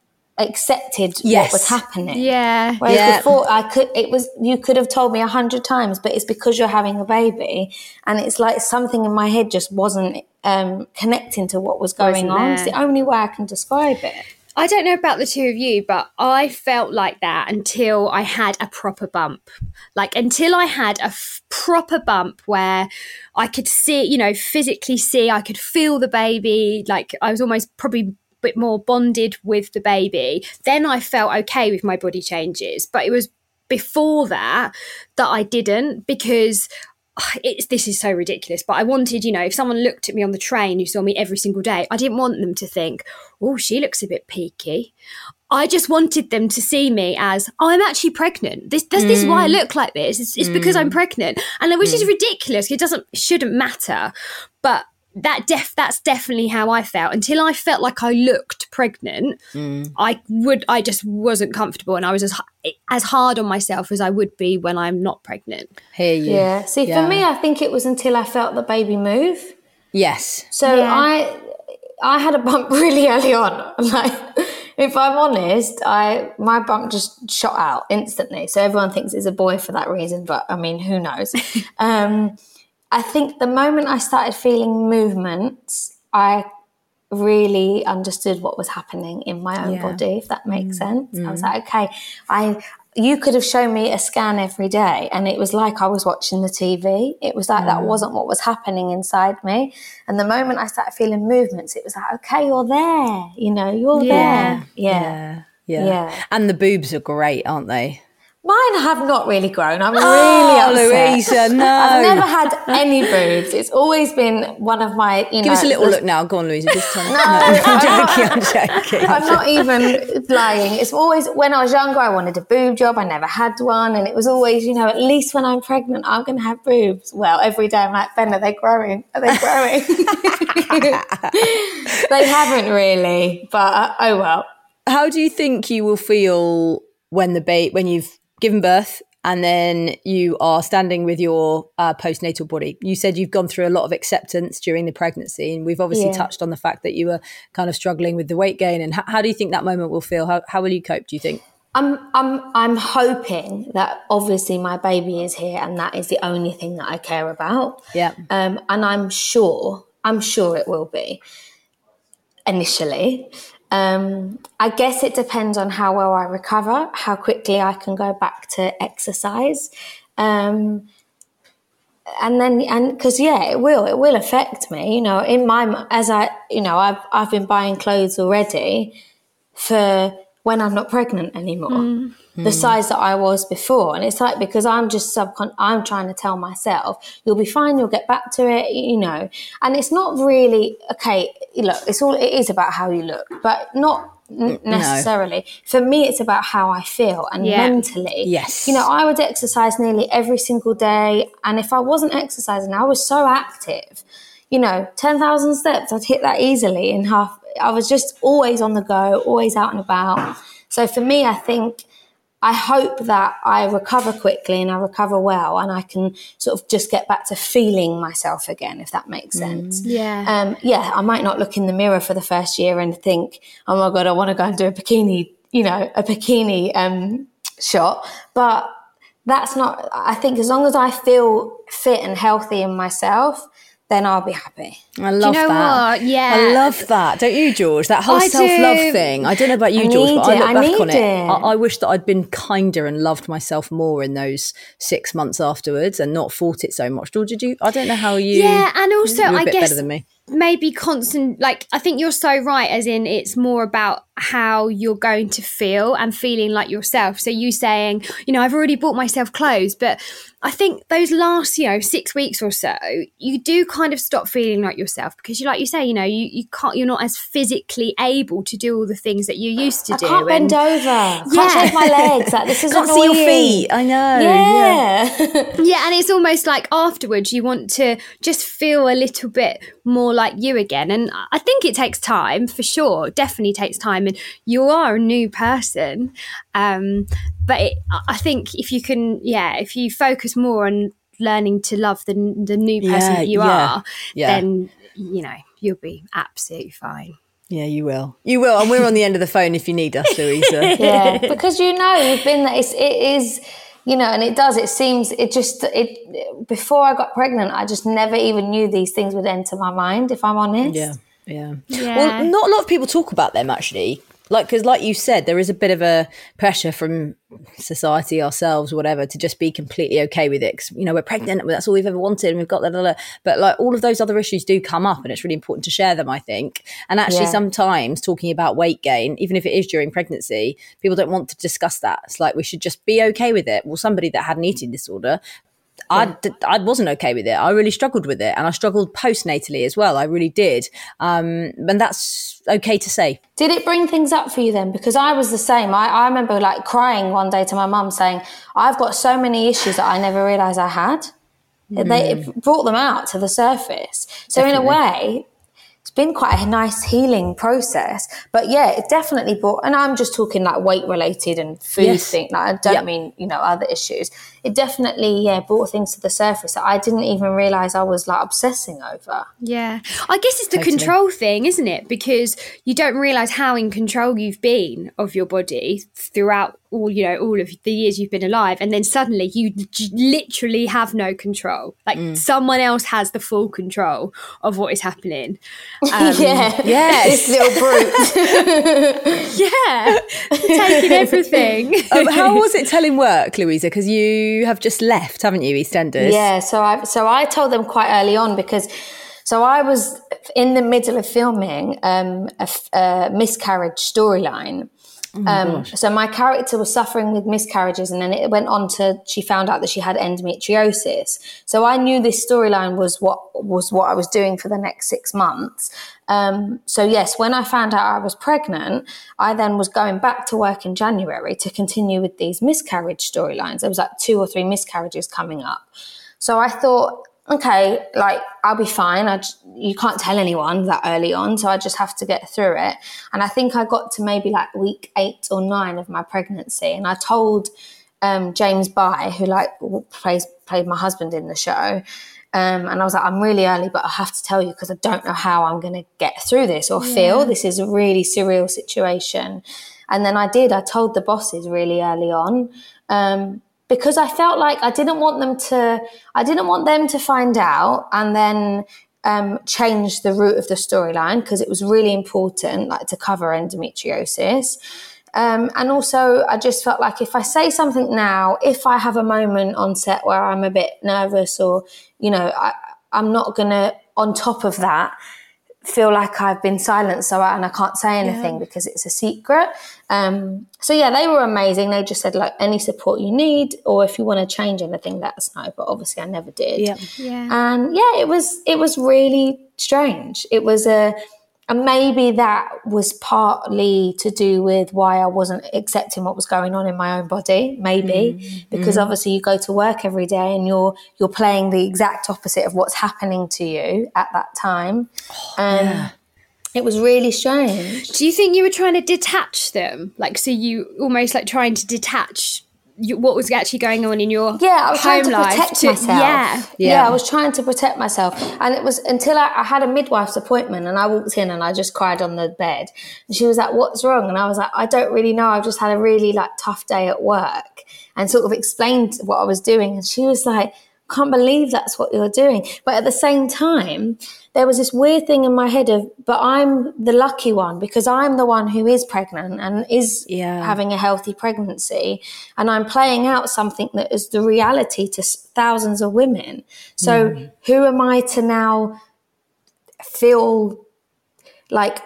Speaker 5: accepted
Speaker 3: Yes.
Speaker 5: what was happening.
Speaker 4: Yeah.
Speaker 5: Whereas
Speaker 3: Yeah.
Speaker 5: before I could, it was, you could have told me a hundred times, but it's because you're having a baby, and it's like something in my head just wasn't um, connecting to what was going
Speaker 4: Wasn't
Speaker 5: on.
Speaker 4: there.
Speaker 5: It's the only way I can describe it.
Speaker 4: I don't know about the two of you, but I felt like that until I had a proper bump. Like until I had a f- proper bump where I could see, you know, physically see, I could feel the baby. Like I was almost probably a bit more bonded with the baby. Then I felt okay with my body changes. But it was before that that I didn't, because it's, this is so ridiculous, but I wanted, you know, if someone looked at me on the train who saw me every single day, I didn't want them to think, oh, she looks a bit peaky. I just wanted them to see me as, oh, I'm actually pregnant. This this, mm. this is why I look like this. It's, it's mm. because I'm pregnant. And which mm. is ridiculous. It doesn't, it shouldn't matter. But that def that's definitely how I felt. Until I felt like I looked pregnant, mm. I would I just wasn't comfortable, and I was as as hard on myself as I would be when I'm not pregnant.
Speaker 3: Hear you.
Speaker 5: Yeah. See, yeah. for me, I think it was until I felt the baby move.
Speaker 3: Yes.
Speaker 5: So
Speaker 4: yeah.
Speaker 5: I I had a bump really early on. Like, if I'm honest, I my bump just shot out instantly. So everyone thinks it's a boy for that reason, but I mean, who knows? um, I think the moment I started feeling movements, I really understood what was happening in my own yeah. body, if that makes mm. sense. Mm. I was like, okay, I you could have shown me a scan every day, and it was like I was watching the T V. It was like mm. that wasn't what was happening inside me. And the moment I started feeling movements, it was like, okay, you're there. You know, you're
Speaker 4: yeah.
Speaker 5: there. Yeah.
Speaker 3: yeah. Yeah. Yeah. And the boobs are great, aren't they?
Speaker 5: Mine have not really grown. I'm really
Speaker 3: oh,
Speaker 5: upset.
Speaker 3: Louisa, no.
Speaker 5: I've never had any boobs. It's always been one of my, you know.
Speaker 3: Give us a little look now. Go on, Louisa. Just tell me.
Speaker 5: No,
Speaker 3: no, I'm joking. I'm joking.
Speaker 5: I'm not even lying. It's always, when I was younger, I wanted a boob job. I never had one. And it was always, you know, at least when I'm pregnant, I'm going to have boobs. Well, every day I'm like, Ben, are they growing? Are they growing? They haven't really, but uh, oh well.
Speaker 3: How do you think you will feel when the ba- when you've given birth and then you are standing with your uh, postnatal body? You said you've gone through a lot of acceptance during the pregnancy, and we've obviously yeah. touched on the fact that you were kind of struggling with the weight gain. And how, how do you think that moment will feel? How, how will you cope, do you think?
Speaker 5: I'm I'm I'm hoping that obviously my baby is here, and that is the only thing that I care about.
Speaker 3: Yeah.
Speaker 5: Um, and I'm sure, I'm sure it will be initially. Um, I guess it depends on how well I recover, how quickly I can go back to exercise. Um, and then, and because, yeah, it will, it will affect me, you know, in my, as I, you know, I've, I've been buying clothes already for when I'm not pregnant anymore, mm. the size that I was before. And it's like, because I'm just subcon, I'm trying to tell myself, you'll be fine, you'll get back to it, you know. And it's not really, okay, look, it's all, it is about how you look, but not n- necessarily. No. For me, it's about how I feel and yeah. mentally.
Speaker 3: Yes.
Speaker 5: You know, I would exercise nearly every single day. And if I wasn't exercising, I was so active. You know, ten thousand steps, I'd hit that easily in half. I was just always on the go, always out and about. So for me, I think, I hope that I recover quickly and I recover well, and I can sort of just get back to feeling myself again, if that makes sense.
Speaker 4: Mm, yeah.
Speaker 5: Um, yeah, I might not look in the mirror for the first year and think, oh my God, I want to go and do a bikini, you know, a bikini um, shot. But that's not, I think as long as I feel fit and healthy in myself, then I'll be happy.
Speaker 3: I love
Speaker 4: Do you know
Speaker 3: that.
Speaker 4: What? Yeah.
Speaker 3: I love that. Don't you, George? That whole
Speaker 4: I
Speaker 3: self-love
Speaker 4: do.
Speaker 3: thing. I don't know about you,
Speaker 5: I
Speaker 3: George, but I look
Speaker 5: I
Speaker 3: back on it.
Speaker 5: it.
Speaker 3: I, I wish that I'd been kinder and loved myself more in those six months afterwards and not fought it so much. George, did you? I don't know how you...
Speaker 4: Yeah, and also,
Speaker 3: you were a
Speaker 4: I
Speaker 3: bit
Speaker 4: guess...
Speaker 3: better than me.
Speaker 4: Maybe constant, like, I think you're so right, as in it's more about how you're going to feel and feeling like yourself. So you saying, you know, I've already bought myself clothes, but I think those last, you know, six weeks or so, you do kind of stop feeling like yourself because you, like you say, you know, you, you can't, you're not as physically able to do all the things that you used to
Speaker 5: I
Speaker 4: do.
Speaker 5: I can't bend
Speaker 4: and,
Speaker 5: over.
Speaker 4: Yeah.
Speaker 5: Can't shake my legs. Like, this is
Speaker 3: Can't
Speaker 5: annoying.
Speaker 3: see your feet. I know.
Speaker 5: Yeah.
Speaker 3: Yeah.
Speaker 4: Yeah, and it's almost like afterwards you want to just feel a little bit more like you again. And I think it takes time, for sure. It definitely takes time. And you are a new person. Um, but it, I think if you can, yeah, if you focus more on learning to love the the new person
Speaker 3: Yeah,
Speaker 4: that you
Speaker 3: yeah,
Speaker 4: are,
Speaker 3: yeah.
Speaker 4: then, you know, you'll be absolutely fine.
Speaker 3: Yeah, you will. You will. And we're on the end of the phone if you need us, Louisa.
Speaker 5: Yeah, because you know you've been there. It's, it is, you know, and it does. It seems it just it. Before I got pregnant, I just never even knew these things would enter my mind. If I'm honest.
Speaker 3: Yeah, yeah.
Speaker 4: Yeah.
Speaker 3: Well, not a lot of people talk about them actually. Like, because like you said, there is a bit of a pressure from society, ourselves, whatever, to just be completely okay with it. 'Cause, you know, we're pregnant, that's all we've ever wanted, and we've got that. Blah, blah, blah. But like all of those other issues do come up, and it's really important to share them, I think. And actually,
Speaker 5: Yeah.
Speaker 3: sometimes talking about weight gain, even if it is during pregnancy, people don't want to discuss that. It's like we should just be okay with it. Well, somebody that had an eating disorder, I, I wasn't okay with it. I really struggled with it. And I struggled postnatally as well. I really did. Um, and that's okay to say.
Speaker 5: Did it bring things up for you then? Because I was the same. I, I remember like crying one day to my mum saying, I've got so many issues that I never realised I had. Mm. They it brought them out to the surface. So Definitely. In a way, it's been quite a nice healing process. But yeah, it definitely brought, and I'm just talking like weight related and food
Speaker 3: yes.
Speaker 5: thing. Like I don't
Speaker 3: yep.
Speaker 5: mean, you know, other issues. It definitely, yeah, brought things to the surface that I didn't even realise I was like obsessing over.
Speaker 4: Yeah. I guess it's the
Speaker 3: Totally.
Speaker 4: control thing, isn't it? Because you don't realise how in control you've been of your body throughout all, you know, all of the years you've been alive. And then suddenly you j- literally have no control. Like mm. someone else has the full control of what is happening.
Speaker 5: Um, yeah.
Speaker 3: Yes.
Speaker 5: This little brute.
Speaker 4: Yeah. Taking everything.
Speaker 3: um, how was it telling work, Louisa? Because you have just left, haven't you, EastEnders?
Speaker 5: Yeah. So I, so I told them quite early on because so I was in the middle of filming um, a, a miscarriage storyline. Oh my um, so my character was suffering with miscarriages, and then it went on to, she found out that she had endometriosis. So I knew this storyline was what was what I was doing for the next six months. Um, so yes, when I found out I was pregnant, I then was going back to work in January to continue with these miscarriage storylines. There was like two or three miscarriages coming up. So I thought, okay, like I'll be fine. I just, you can't tell anyone that early on, so I just have to get through it. And I think I got to maybe like week eight or nine of my pregnancy, and I told um, James By, who like plays played my husband in the show, um, and I was like, I'm really early, but I have to tell you because I don't know how I'm going to get through this or yeah. feel. This is a really surreal situation. And then I did. I told the bosses really early on. Um, Because I felt like I didn't want them to, I didn't want them to find out and then um, change the route of the storyline, because it was really important, like to cover endometriosis. Um, and also, I just felt like if I say something now, if I have a moment on set where I'm a bit nervous, or you know, I, I'm not gonna, on top of that, feel like I've been silenced, so I, and I can't say anything yeah. because it's a secret. Um, so yeah, they were amazing. They just said like, any support you need, or if you want to change anything, let us know. But obviously I never did.
Speaker 3: Yeah.
Speaker 4: Yeah.
Speaker 5: And yeah, it was, it was really strange. It was a, and maybe that was partly to do with why I wasn't accepting what was going on in my own body, maybe, mm. because mm. obviously you go to work every day and you're you're playing the exact opposite of what's happening to you at that time.
Speaker 3: Oh,
Speaker 5: um,
Speaker 3: yeah.
Speaker 5: It was really strange.
Speaker 4: Do you think you were trying to detach them? Like, so you almost like trying to detach you, what was actually going on in your
Speaker 5: yeah I was
Speaker 4: home
Speaker 5: trying to
Speaker 4: life
Speaker 5: protect
Speaker 4: to,
Speaker 5: myself
Speaker 4: yeah.
Speaker 5: yeah
Speaker 4: yeah
Speaker 5: I was trying to protect myself, and it was until I, I had a midwife's appointment, and I walked in and I just cried on the bed, and she was like, what's wrong? And I was like, I don't really know, I've just had a really like tough day at work, and sort of explained what I was doing, and she was like, can't believe that's what you're doing. But at the same time, there was this weird thing in my head of, but I'm the lucky one because I'm the one who is pregnant and is
Speaker 3: yeah.
Speaker 5: having a healthy pregnancy, and I'm playing out something that is the reality to thousands of women. So mm. who am I to now feel like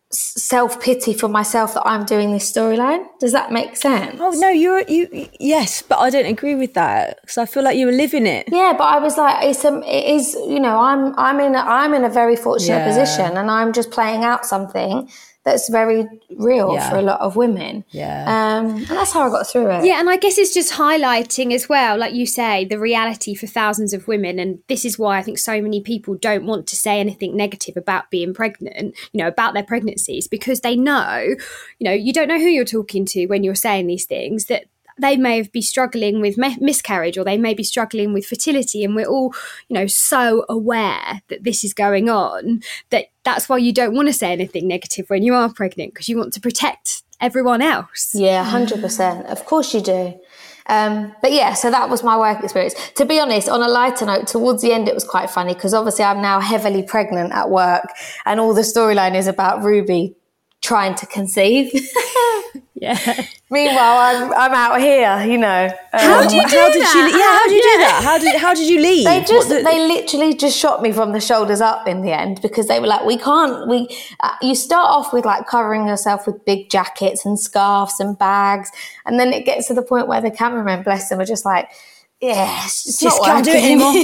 Speaker 5: self-pity for myself that I'm doing this storyline. Does that make sense?
Speaker 3: Oh no, you're you. Yes, but I don't agree with that because I feel like you were living it.
Speaker 5: Yeah, but I was like, it's a, it is. You know, I'm I'm in a, I'm in a very fortunate
Speaker 3: Yeah.
Speaker 5: position, and I'm just playing out something that's very real
Speaker 3: Yeah.
Speaker 5: for a lot of women.
Speaker 3: Yeah.
Speaker 5: Um, and that's how I got through it.
Speaker 4: Yeah, and I guess it's just highlighting as well, like you say, the reality for thousands of women. And this is why I think so many people don't want to say anything negative about being pregnant, you know, about their pregnancies, because they know, you know, you don't know who you're talking to when you're saying these things, that they may be struggling with me- miscarriage, or they may be struggling with fertility. And we're all, you know, so aware that this is going on that that's why you don't want to say anything negative when you are pregnant, because you want to protect everyone else.
Speaker 5: Yeah, one hundred percent. Of course you do. Um, but yeah, so that was my work experience. To be honest, on a lighter note, towards the end it was quite funny because obviously I'm now heavily pregnant at work and all the storyline is about Ruby trying to conceive.
Speaker 4: Yeah.
Speaker 5: Meanwhile, I'm I'm out here, you know. Um,
Speaker 4: How do you do
Speaker 3: how did
Speaker 4: that?
Speaker 3: you? Yeah, how did you
Speaker 4: Yeah.
Speaker 3: do that? How did how did you leave?
Speaker 5: They just,
Speaker 3: What the-
Speaker 5: they literally just shot me from the shoulders up in the end because they were like, we can't, we, uh, you start off with like covering yourself with big jackets and scarves and bags. And then it gets to the point where the cameramen, bless them, are just like, yeah, it's
Speaker 3: just
Speaker 5: not
Speaker 3: can't do it
Speaker 5: working.
Speaker 3: anymore.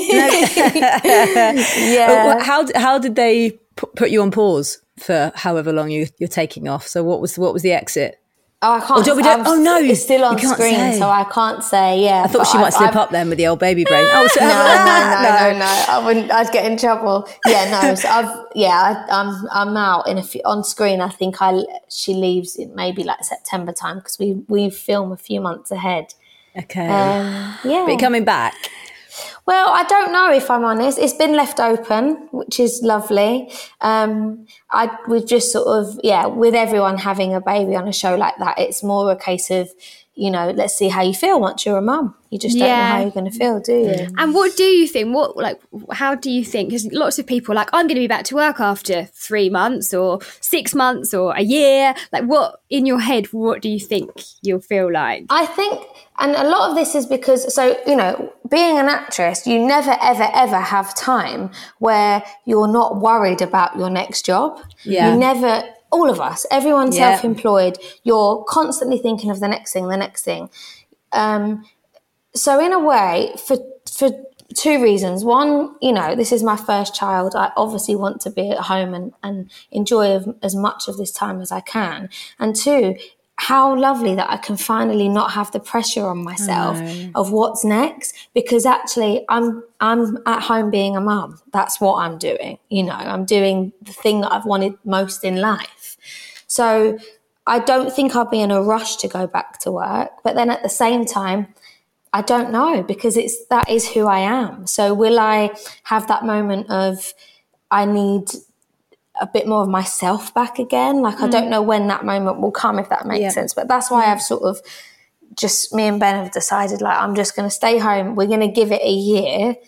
Speaker 3: No.
Speaker 5: Yeah.
Speaker 3: How how did they pu- put you on pause for however long you, you're taking off? So what was what was the exit?
Speaker 5: Oh, I can't.
Speaker 3: Or do we do-
Speaker 5: I'm-
Speaker 3: oh, no,
Speaker 5: it's still on
Speaker 3: you can't
Speaker 5: screen,
Speaker 3: say.
Speaker 5: so I can't say. Yeah,
Speaker 3: I thought
Speaker 5: but
Speaker 3: she might
Speaker 5: I've-
Speaker 3: slip
Speaker 5: I've-
Speaker 3: up then with the old baby brain. Oh, so
Speaker 5: No, no, no, no, no. I wouldn't. I'd get in trouble. Yeah, no. So I've. Yeah, I, I'm. I'm out in a few, on screen. I think I. She leaves in maybe like September time because we we film a few months ahead.
Speaker 3: Okay,
Speaker 5: Um, yeah.
Speaker 3: but you're coming back.
Speaker 5: Well, I don't know if I'm honest. It's been left open, which is lovely. Um, I we've just sort of yeah, with everyone having a baby on a show like that, it's more a case of, you know, let's see how you feel once you're a mum. You just don't know
Speaker 4: Yeah.
Speaker 5: how you're going to feel, do you?
Speaker 4: And what do you think? What like? How do you think? Because lots of people are like, I'm going to be back to work after three months or six months or a year. Like, what in your head? What do you think you'll feel like?
Speaker 5: I think, and a lot of this is because, so, you know, being an actress, you never, ever, ever have time where you're not worried about your next job.
Speaker 3: Yeah.
Speaker 5: You never, all of us, everyone
Speaker 3: Yeah.
Speaker 5: self-employed, you're constantly thinking of the next thing, the next thing. Um, so in a way, for for two reasons. One, you know, this is my first child. I obviously want to be at home and, and enjoy as much of this time as I can. And two, how lovely that I can finally not have the pressure on myself of what's next, because actually I'm I'm at home being a mum. That's what I'm doing. You know, I'm doing the thing that I've wanted most in life. So I don't think I'll be in a rush to go back to work. But then at the same time, I don't know, because it's that is who I am. So will I have that moment of I need a bit more of myself back again? Like, I don't know when that moment will come, if that makes
Speaker 3: Yeah.
Speaker 5: sense. But that's why I've sort of just, me and Ben have decided, like, I'm just going to stay home. We're going to give it a year,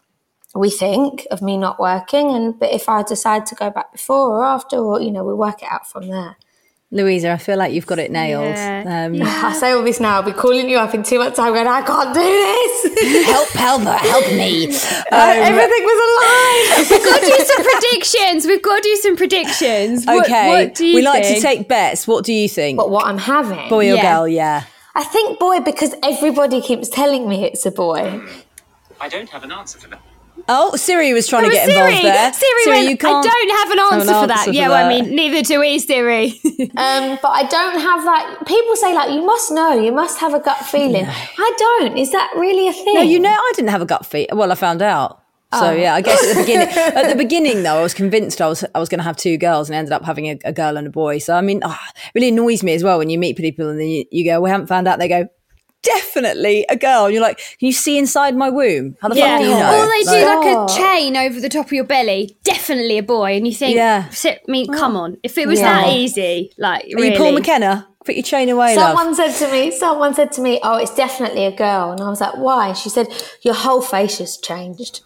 Speaker 5: we think, of me not working. And but if I decide to go back before or after, or, you know, we'll work it out from there.
Speaker 3: Louisa, I feel like you've got it nailed.
Speaker 4: Yeah.
Speaker 3: Um,
Speaker 5: I say all this now, I'll be calling you up in two months' time going, I can't do this.
Speaker 3: help, help, help me.
Speaker 5: Everything was a lie.
Speaker 4: We've got to do some predictions. We've got to do some predictions. What-
Speaker 3: Okay,
Speaker 4: what do you
Speaker 3: we like
Speaker 4: think?
Speaker 3: to take bets. What do you think?
Speaker 5: But what I'm having.
Speaker 3: Boy or
Speaker 4: Yeah.
Speaker 3: girl? Yeah.
Speaker 5: I think boy, because everybody keeps telling me it's a boy.
Speaker 7: I don't have an answer for that.
Speaker 3: Oh, Siri was trying
Speaker 4: Oh,
Speaker 3: to get
Speaker 4: Siri,
Speaker 3: involved there.
Speaker 4: Siri, went,
Speaker 3: you can't
Speaker 4: I don't have an
Speaker 3: have
Speaker 4: answer,
Speaker 3: an
Speaker 4: for, that.
Speaker 3: answer
Speaker 4: Yeah,
Speaker 3: for
Speaker 4: well, I
Speaker 3: that.
Speaker 4: mean, neither do we, Siri.
Speaker 5: Um, but I don't have that. People say, like, you must know, you must have a gut feeling. I don't. Is that really a thing?
Speaker 3: No, you know, I didn't have a gut feel. Well, I found out. So yeah, I guess at the beginning, at the beginning though, I was convinced I was I was going to have two girls, and ended up having a, a girl and a boy. So I mean, oh, it really annoys me as well when you meet people and then you, you go, "We haven't found out." They go, "Definitely a girl." And you're like, "Can you see inside my womb? How the fuck do you know?"
Speaker 4: Or they do
Speaker 5: Like-
Speaker 4: like a chain over the top of your belly. Definitely a boy. And you think,
Speaker 3: Yeah.
Speaker 4: I mean, come on. If it was
Speaker 5: Yeah.
Speaker 4: that easy, like,
Speaker 3: Are
Speaker 4: really.
Speaker 3: you Paul McKenna? Put your chain away,
Speaker 5: Someone
Speaker 3: love.
Speaker 5: said to me, someone said to me, oh, it's definitely a girl. And I was like, why? She said, your whole face has changed.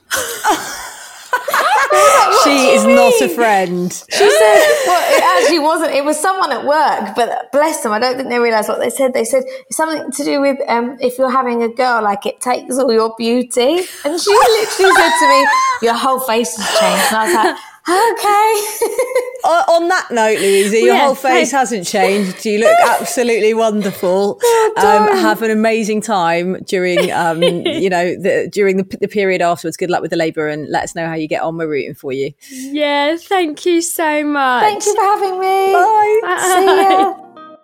Speaker 3: She is not a friend.
Speaker 5: She said, well, it actually wasn't. It was someone at work, but bless them, I don't think they realised what they said. They said it's something to do with um, if you're having a girl, like it takes all your beauty. And she literally said to me, your whole face has changed. And I was like, Okay.
Speaker 3: On that note, Louisa, your
Speaker 4: Yeah,
Speaker 3: whole face
Speaker 4: hey.
Speaker 3: hasn't changed. You look absolutely wonderful. Um, have an amazing time during, um, you know, the, during the, the period afterwards. Good luck with the labour, and let us know how you get on. We're rooting for you.
Speaker 4: Yeah, thank you so much.
Speaker 5: Thank you for having me.
Speaker 3: Bye.
Speaker 5: See ya.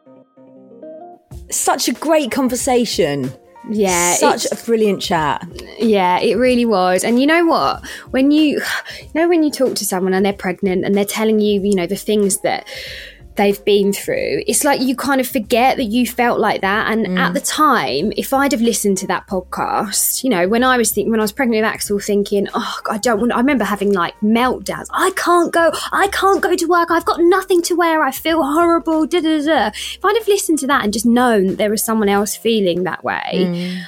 Speaker 3: Such a great conversation.
Speaker 4: Yeah,
Speaker 3: Such
Speaker 4: it's-
Speaker 3: a brilliant chat.
Speaker 4: Yeah, it really was. And you know what? When you, you know, when you talk to someone and they're pregnant and they're telling you, you know, the things that they've been through, it's like you kind of forget that you felt like that. And
Speaker 3: Mm.
Speaker 4: at the time, if I'd have listened to that podcast, you know, when I was thinking, when I was pregnant with Axel, thinking, oh, I don't want, I remember having like meltdowns. I can't go, I can't go to work. I've got nothing to wear. I feel horrible. Da, da, da. If I'd have listened to that and just known that there was someone else feeling that way,
Speaker 3: Mm.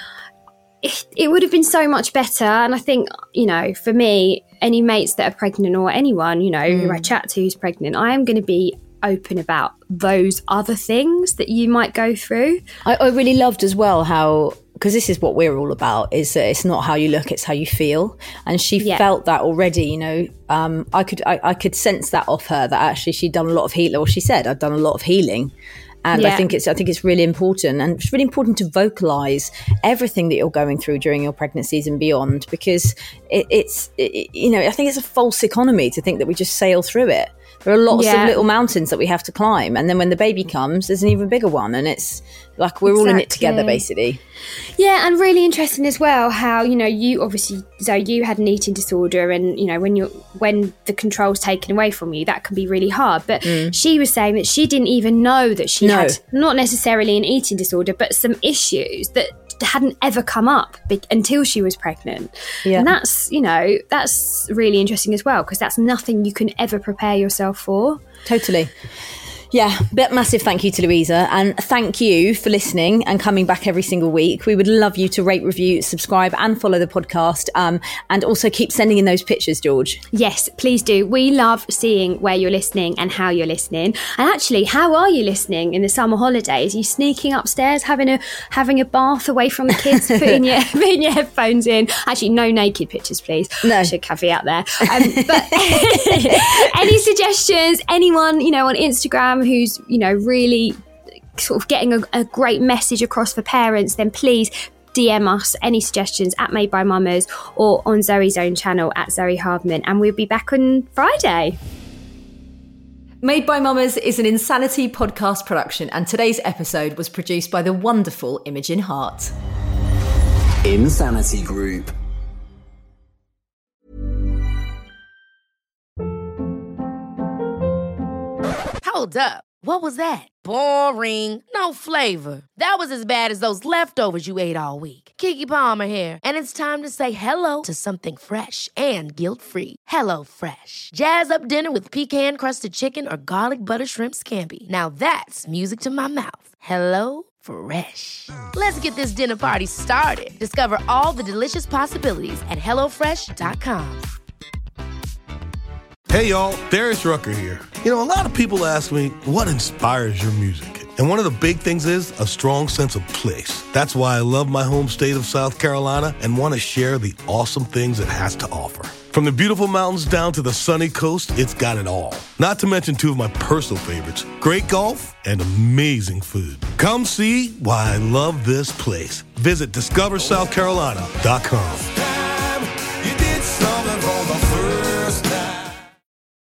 Speaker 4: it, it would have been so much better. And I think, you know, for me, any mates that are pregnant or anyone, you know, who I chat to who's pregnant, I am going to be open about those other things that you might go through.
Speaker 3: I, I really loved as well how, because this is what we're all about, is that it's not how you look, it's how you feel. And she
Speaker 4: Yeah.
Speaker 3: felt that already, you know. Um, I could I, I could sense that off her, that actually she'd done a lot of healing, or she said, I'd done a lot of healing. And I
Speaker 4: Yeah.
Speaker 3: think it's I think it's really important, and it's really important to vocalise everything that you're going through during your pregnancies and beyond, because it, it's it, you know, I think it's a false economy to think that we just sail through it. There are lots
Speaker 4: Yeah.
Speaker 3: of little mountains that we have to climb, and then when the baby comes, there's an even bigger one, and it's like we're all in it together,
Speaker 4: Exactly.
Speaker 3: basically.
Speaker 4: Yeah, and really interesting as well how, you know, you obviously, so you had an eating disorder, and, you know, when you're when the control's taken away from you, that can be really hard. But she was saying that she didn't even know that she
Speaker 3: No.
Speaker 4: had not necessarily an eating disorder, but some issues that hadn't ever come up be- until she was pregnant.
Speaker 3: Yeah.
Speaker 4: And that's, you know, that's really interesting as well, because that's nothing you can ever prepare yourself for.
Speaker 3: Totally. Yeah, but massive thank you to Louisa, and thank you for listening and coming back every single week. We would love you to rate, review, subscribe and follow the podcast, um, and also keep sending in those pictures, George.
Speaker 4: Yes, please do. We love seeing where you're listening and how you're listening. And actually, how are you listening in the summer holidays? Are you sneaking upstairs, having a having a bath away from the kids, putting your putting your headphones in? Actually, no naked pictures, please.
Speaker 3: No.
Speaker 4: I should caveat there. Um, but any suggestions? Anyone, you know, on Instagram who's, you know, really sort of getting a, a great message across for parents, then please D M us any suggestions at Made by Mamas or on Zoe's own channel at Zoe Hardman, and we'll be back on Friday.
Speaker 3: Made by Mamas is an Insanity podcast production, and today's episode was produced by the wonderful Imogen Hart.
Speaker 8: Insanity Group.
Speaker 1: Hold up. What was that? Boring. No flavor. That was as bad as those leftovers you ate all week. Keke Palmer here, and it's time to say hello to something fresh and guilt-free. Hello Fresh. Jazz up dinner with pecan-crusted chicken or garlic butter shrimp scampi. Now that's music to my mouth. Hello Fresh. Let's get this dinner party started. Discover all the delicious possibilities at hello fresh dot com.
Speaker 6: Hey, y'all, Darius Rucker here. You know, a lot of people ask me, what inspires your music? And one of the big things is a strong sense of place. That's why I love my home state of South Carolina and want to share the awesome things it has to offer. From the beautiful mountains down to the sunny coast, it's got it all. Not to mention two of my personal favorites, great golf and amazing food. Come see why I love this place. Visit discover south carolina dot com.